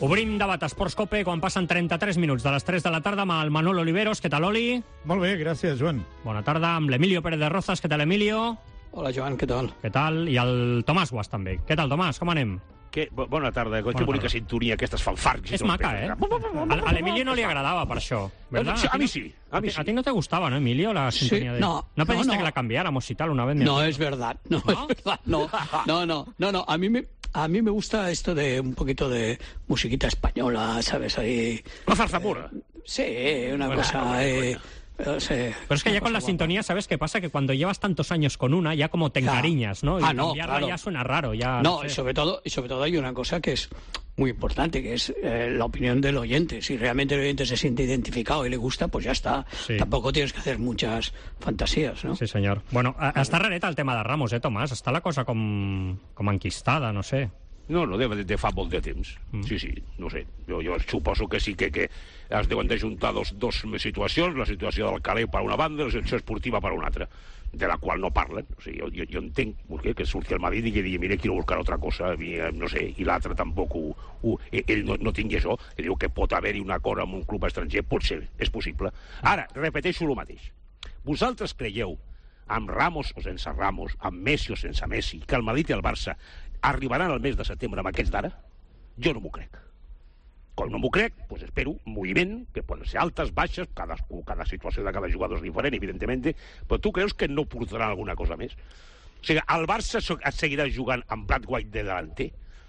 Obrim debat Esports Cope quan passen 33 minuts de les 3 de la tarda amb el Manol Oliveros. Què tal, Oli? Molt bé, gràcies, Joan. Bona tarda amb l'Emilio Pérez de Rozas. Què tal, Emilio? Hola, Joan, què tal? Què tal? I el Tomàs Guas, també. Què tal, Tomàs? Com anem? Bona tarda. Que bonica sintonia, aquestes fanfarcs. És maca, eh? A l'Emilio no li agradava per això, ¿verdad? A mi sí. A ti no te gustaba, ¿no, Emilio, la sintonía de...? No. ¿No pediste que la cambiáramos y tal una vez? No, es verdad. No, es verdad. No. A mí me gusta esto de un poquito de musiquita española, ¿sabes? Ahí... La zarza pura. Sí, una cosa... Pero es que ya con la sintonía, ¿sabes qué pasa? Que cuando llevas tantos años con una, ya como te encariñas, ¿no? Y cambiarla claro. Ya suena raro. Ya, no, y sobre todo hay una cosa que es muy importante, que es la opinión del oyente. Si realmente el oyente se siente identificado y le gusta, pues ya está. Sí. Tampoco tienes que hacer muchas fantasías, ¿no? Sí, senyor. Bueno, està rareta el tema de Ramos, Tomàs? Està la cosa com enquistada, no sé. No, de fa molt de temps. Sí, no sé. Jo suposo que sí que es deuen de juntar dos situacions, la situació del Calé per una banda i la situació esportiva per una altra, de la qual no parlen. O sigui, jo entenc que surti el Madrid i que digui, mira, quiero buscar otra cosa, no sé, i l'altre tampoc ell no tingui això, que diu que pot haver-hi un acord amb un club estranger, pot ser, és possible. Ara, repeteixo el mateix. Vosaltres creieu, amb Ramos o sense Ramos, amb Messi o sense Messi, que el Madrid i el Barça arribaran al mes de setembre amb aquests d'ara? Jo no m'ho crec. Com no m'ho crec, doncs espero un moviment, que poden ser altes, baixes, cada situació de cada jugador és diferent, evidentment, però tu creus que no portaran alguna cosa més? O sigui, el Barça seguirà jugant amb Brad White de delanter?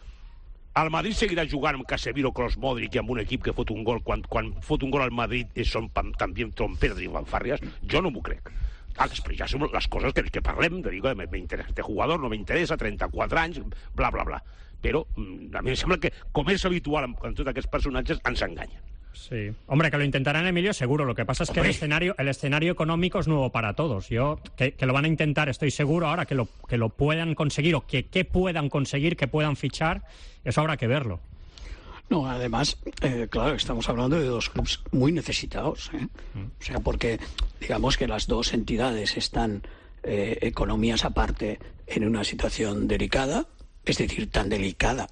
El Madrid seguirà jugant amb Casemiro, Kroos, Modric i amb un equip que fot un gol, quan fot un gol al Madrid són també trompetes i fanfàrries? Jo no m'ho crec. Després ja són les coses que parlem, de dir que m'interessa este jugador, no m'interessa, 34 anys, bla, bla, bla. Però a mi em sembla que, com és habitual amb tots aquests personatges, ens enganyen. Sí. Hombre, que lo intentarán, Emilio, seguro. Lo que pasa es que el escenario económico es nuevo para todos. Que lo van a intentar, estoy seguro, ahora que lo puedan conseguir o que puedan conseguir, que puedan fichar, eso habrá que verlo. No, además, claro, estamos hablando de dos clubes muy necesitados, ¿eh? O sea, porque digamos que las dos entidades están economías aparte en una situación delicada, es decir, tan delicada,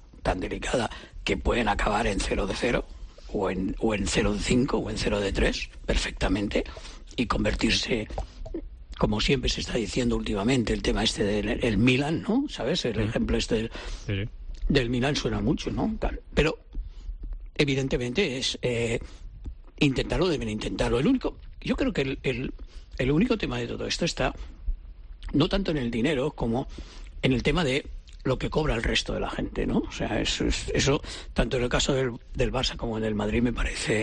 que pueden acabar en 0-0 o en 0-5 o en 0-3 perfectamente y convertirse, como siempre se está diciendo últimamente, el tema este del Milan, ¿no? ¿Sabes? El ejemplo este del Milan suena mucho, ¿no? Pero evidentemente es intentarlo, deben intentarlo. Yo creo que el único tema de todo esto está no tanto en el dinero como en el tema de lo que cobra el resto de la gente, ¿no? O sea, eso tanto en el caso del Barça como en el Madrid me parece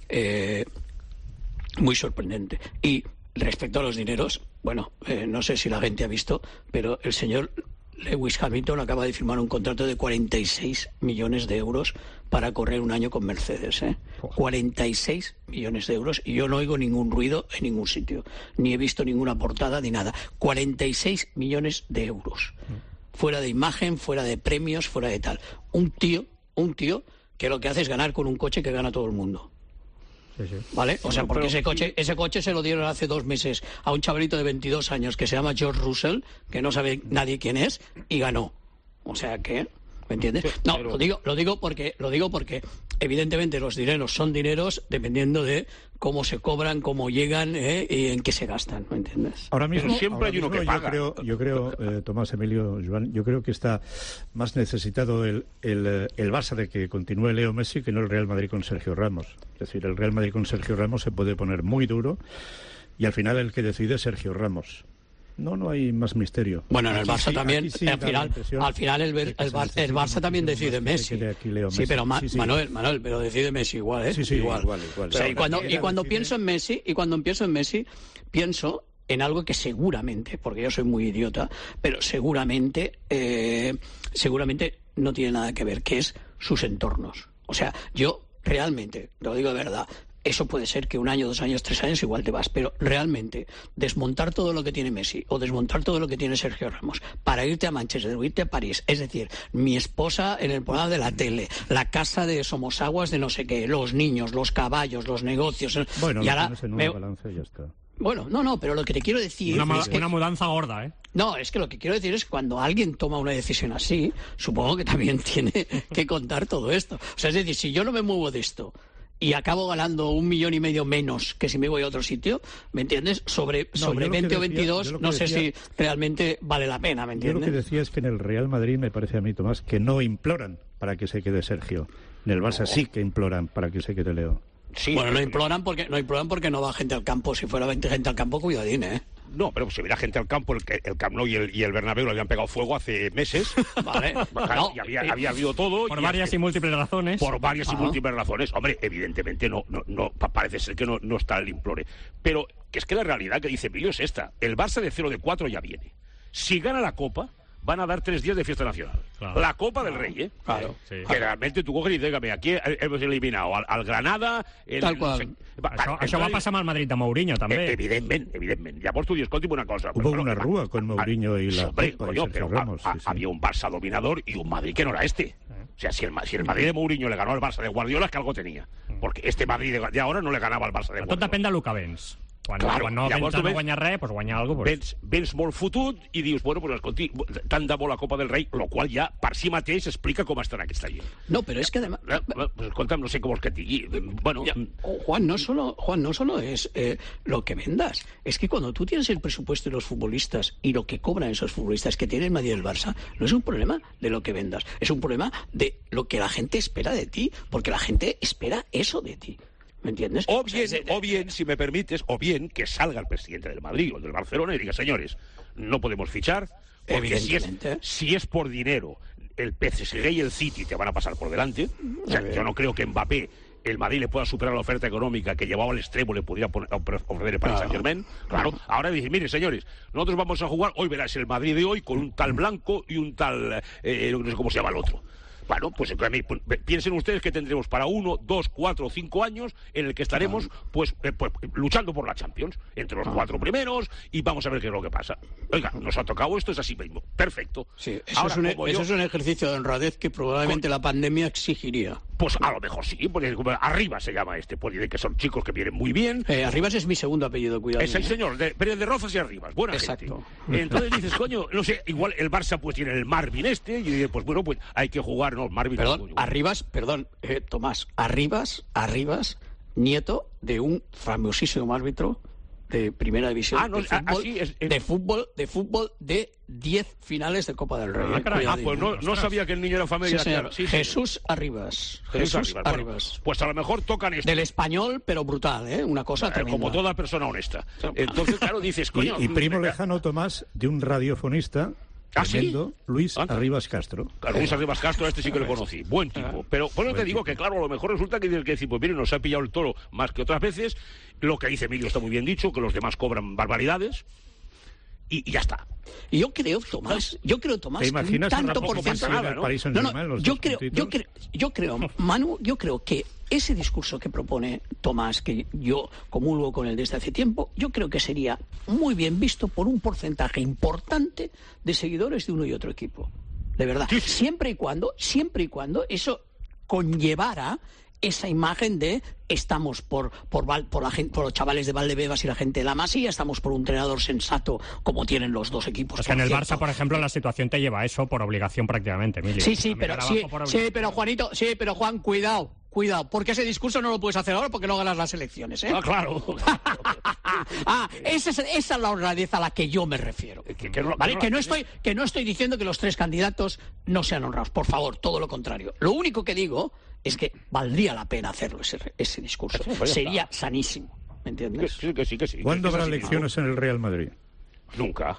muy sorprendente. Y respecto a los dineros, bueno, no sé si la gente ha visto, pero el señor Lewis Hamilton acaba de firmar un contrato de 46 millones de euros para correr un año con Mercedes, ¿eh? 46 millones de euros y yo no oigo ningún ruido en ningún sitio, ni he visto ninguna portada ni nada. 46 millones de euros. Fuera de imagen, fuera de premios, fuera de tal. Un tío que lo que hace es ganar con un coche que gana todo el mundo. Sí. ¿Vale? O sea, porque ese coche se lo dieron hace 2 meses a un chavalito de 22 años que se llama George Russell, que no sabe nadie quién es, y ganó. O sea que, ¿me entiendes? No, lo digo porque evidentemente los dineros son dineros dependiendo de cómo se cobran, cómo llegan y en qué se gastan, ¿me entiendes? Ahora mismo siempre hay uno que paga. Yo creo, Tomás, Emilio, Joan, yo creo que está más necesitado el Barça de que continúe Leo Messi que no el Real Madrid con Sergio Ramos. Es decir, el Real Madrid con Sergio Ramos se puede poner muy duro y al final el que decide es Sergio Ramos. No hay más misterio. Bueno, en el Barça también, al final el Barça también decide Messi. Sí, pero Manuel, pero decide Messi igual, ¿eh? Sí, igual. O sea, y cuando pienso en Messi, pienso en algo que seguramente, porque yo soy muy idiota, pero seguramente no tiene nada que ver, que es sus entornos. O sea, yo realmente, lo digo de verdad, eso puede ser que 1 año, 2 años, 3 años igual te vas, pero realmente desmontar todo lo que tiene Messi o desmontar todo lo que tiene Sergio Ramos para irte a Manchester o irte a París, es decir, mi esposa en el programa de la tele, la casa de Somosaguas de no sé qué, los niños, los caballos, los negocios... Bueno, y ahora en una balanza y ya está. Bueno, no, pero lo que te quiero decir es que... Una mudanza gorda, ¿eh? No, es que lo que quiero decir es que cuando alguien toma una decisión así, supongo que también tiene que contar todo esto. O sea, es decir, si yo no me muevo de esto y acabo ganando 1,5 millones menos que si me voy a otro sitio, ¿me entiendes? Sobre 20 o 22, no sé si realmente vale la pena, ¿me entiendes? Yo lo que decía es que en el Real Madrid, me parece a mí, Tomás, que no imploran para que se quede Sergio. En el Barça sí que imploran para que se quede Leo. Sí, bueno, no imploran porque no va gente al campo. Si fuera 20 gente al campo, cuidadín, ¿eh? No, pero si hubiera gente al campo, el Camp Nou y el Bernabéu lo habían pegado fuego hace meses. Vale. No, y había habido todo. Por varias y múltiples razones. Por varias y múltiples razones. Hombre, evidentemente no parece ser que no está el implore. Pero que es que la realidad que dice Emilio es esta. El Barça de 0-4 ya viene. Si gana la Copa, van a dar 3 días de fiesta nacional. Claro. La Copa del Rey, ¿eh? Claro. Sí. Que realmente tú coges y dices, aquí hemos eliminado al Granada... Tal cual. Això va passar amb el Madrid de Mourinho, també. Evidentment. Llavors tu dius, escolti'm una cosa... Hubo una rúa con Mourinho y la Copa y Sergio Ramos. Había un Barça dominador y un Madrid que no era este. O sea, si el Madrid de Mourinho le ganó al Barça de Guardiola es que algo tenía. Porque este Madrid de ahora no le ganava al Barça de Guardiola. Tot depèn del que vens. Quan no guanya res, doncs guanyar alguna cosa. Vens molt fotut i dius, bueno, pues escolti, tant de bo la Copa del Rei, lo qual ja per si mateix explica com estarà aquesta gent. No, pero es que además... Pues escolta'm, no sé com vols que et digui. Bueno... Juan, no solo es lo que vendas. Es que cuando tú tienes el presupuesto de los futbolistas y lo que cobran esos futbolistas que tienen el Madrid y el Barça, no es un problema de lo que vendas, es un problema de lo que la gente espera de ti, porque la gente espera eso de ti. ¿Me entiendes? O bien, si me permites, o bien que salga el presidente del Madrid o del Barcelona y diga, señores, no podemos fichar, porque si es por dinero, el PSG y el City te van a pasar por delante. O sea, yo no creo que Mbappé, el Madrid le pueda superar la oferta económica que llevaba al extremo, le podría ofrecer el Paris Saint-Germain. Claro, ahora dicen, mire, señores, nosotros vamos a jugar, hoy verás el Madrid de hoy con un tal Blanco y un tal, no sé cómo se llama el otro. Bueno, pues piensen ustedes que tendremos para 1, 2, 4 o 5 años en el que estaremos pues luchando por la Champions entre los 4 primeros y vamos a ver qué es lo que pasa. Oiga, nos ha tocado esto, es así mismo. Perfecto. Sí, eso es un ejercicio de honradez que probablemente la pandemia exigiría. Pues a lo mejor sí, porque Arribas se llama este, pues dicen que son chicos que vienen muy bien. Arribas es mi segundo apellido, cuidado. Sí, señor, Pérez de Rozas y Arribas, buena Exacto. Gente. Entonces dices, coño, no sé, igual el Barça pues tiene el Marvin y dices, pues bueno, pues hay que jugar, ¿no? Marvin. Tomás, Arribas, nieto de un famosísimo árbitro de primera división de fútbol de 10 finales de Copa del Rey. Pues no sabía que el niño era familia. Sí, señor. Sí, Jesús Arribas. Jesús Arribas. Pues a lo mejor tocan esto. Del español, pero brutal, ¿eh? Una cosa tremenda. Como toda persona honesta. Entonces, claro, dices, coño... Y primo lejano, Tomás, de un radiofonista... Tremendo, ¿sí? Luis Arribas Castro. Luis Arribas Castro, este sí que lo conocí. Buen tipo. Pero por eso te digo que, claro, a lo mejor resulta que tienes que decir, pues mire, nos ha pillado el toro más que otras veces. Lo que dice Emilio está muy bien dicho, que los demás cobran barbaridades. Y ya está. Y yo creo, Tomás, ¿te imaginas tanto por ciento nada, ¿no? Yo creo, Manu, que ese discurso que propone Tomás, que yo comulgo con él desde hace tiempo, yo creo que sería muy bien visto por un porcentaje importante de seguidores de uno y otro equipo. De verdad. Sí. Siempre y cuando eso conllevara esa imagen de estamos por los chavales de Valdebebas y la gente de la Masía, estamos por un entrenador sensato como tienen los dos equipos. Es que en el Barça, por ejemplo, la situación te lleva a eso por obligación prácticamente, Emilio. Pero Juan, cuidado, porque ese discurso no lo puedes hacer ahora porque no ganas las elecciones, ¿eh? Claro. Esa es la honradez a la que yo me refiero. ¿Vale? Que no estoy diciendo que los 3 candidatos no sean honrados, por favor, todo lo contrario. Lo único que digo es que valdría la pena hacerlo ese discurso. Sería sanísimo, ¿me entiendes? Que sí. ¿Cuándo habrá elecciones en el Real Madrid? Nunca.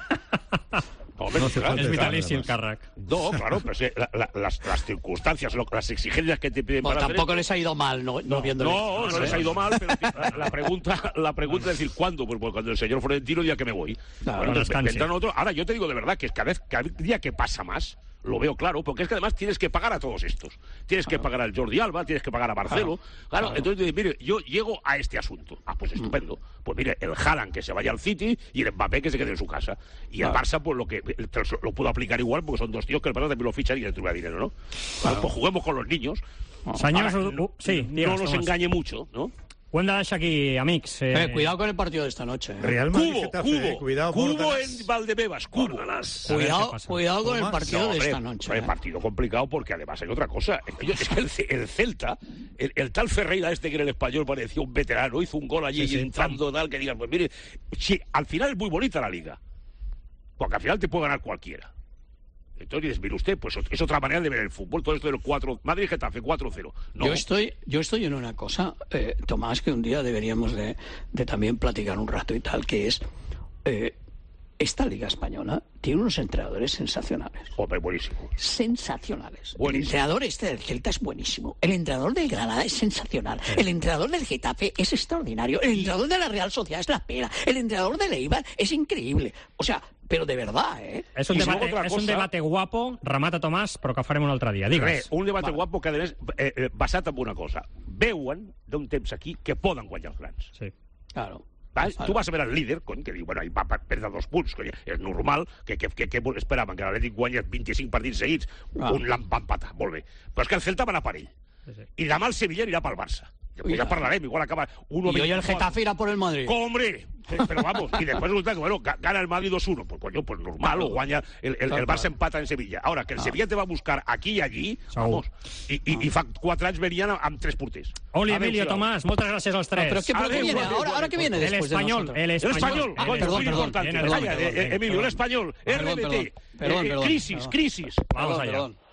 Es vitalicio el Carrac. No, claro, pero las circunstancias, las exigencias que te piden para tampoco les ha ido mal, no les ha ido mal, pero la pregunta es decir, ¿cuándo? Pues cuando el señor Florentino diga que me voy. Vendrán otros. Ahora, yo te digo de verdad que cada día que pasa más, lo veo claro, porque es que además tienes que pagar a todos estos. Tienes que pagar al Jordi Alba, tienes que pagar a Marcelo. Claro, entonces, mire, yo llego a este asunto. Pues estupendo. Pues mire, el Haaland que se vaya al City y el Mbappé que se quede en su casa. Y el Barça, pues lo puedo aplicar igual, porque son 2 tíos que el Barça también lo fichan y le tuve dinero, ¿no? Pues juguemos con los niños. No nos engañe mucho, ¿no? Ho hem de deixar aquí, amics. Cuidado con el partido de esta noche. Real Madrid-Getafe, cuidado, Cubo en Valdebebas, Cubo. Cuidado con el partido de esta noche. Es partido complicado porque además hay otra cosa. Es que el Celta, el tal Ferreira que en el Español parecía un veterano, hizo un gol allí entrando tal, que digas, pues mire, sí, al final es muy bonita la liga. Porque al final te puede ganar cualquiera. Entonces dices, mire usted, pues es otra manera de ver el fútbol. Todo esto del 4, Madrid-Getafe 4-0. No. Yo estoy en una cosa, Tomás, que un día deberíamos de también platicar un rato y tal, que es esta Liga Española tiene unos entrenadores sensacionales. Hombre, buenísimo. Sensacionales. Buenísimo. El entrenador del Celta es buenísimo. El entrenador del Granada es sensacional. El entrenador del Getafe es extraordinario. El entrenador de la Real Sociedad es la pera. El entrenador del Eibar es increíble. O sea, però de verdad, És un debate guapo, remata Tomàs, però que farem un altre dia. Digues. Un debate guapo que, a més, basat en una cosa. Veuen, d'un temps aquí, que poden guanyar els grans. Sí. Claro. Tu vas a ver al líder, que diu, bueno, va perdre 2 punts, que és normal, que esperaven que l'Atlètic guanyés 25 partits seguits, un va empatar, molt bé. Però és que el Celta va anar per ell. I demà el Sevilla anirà pel Barça. Pues ya hablaremos, igual acaba 1-20. Y hoy el Getafe irá por el Madrid. ¡Hombre! Pero vamos, y después resulta que, bueno, gana el Madrid 2-1. Pues coño, pues normal, o guanya el Barça empata en Sevilla. Ahora, que el Sevilla te va a buscar aquí y allí, vamos, i fa 4 anys venien amb 3 porters. Oli, Emilio, Tomàs, moltes gràcies als 3. Pero ¿qué viene? ¿Ahora qué viene después de nosotros? El español. Muy importante. Emilio, el español. RBT. Crisis. Vamos allá.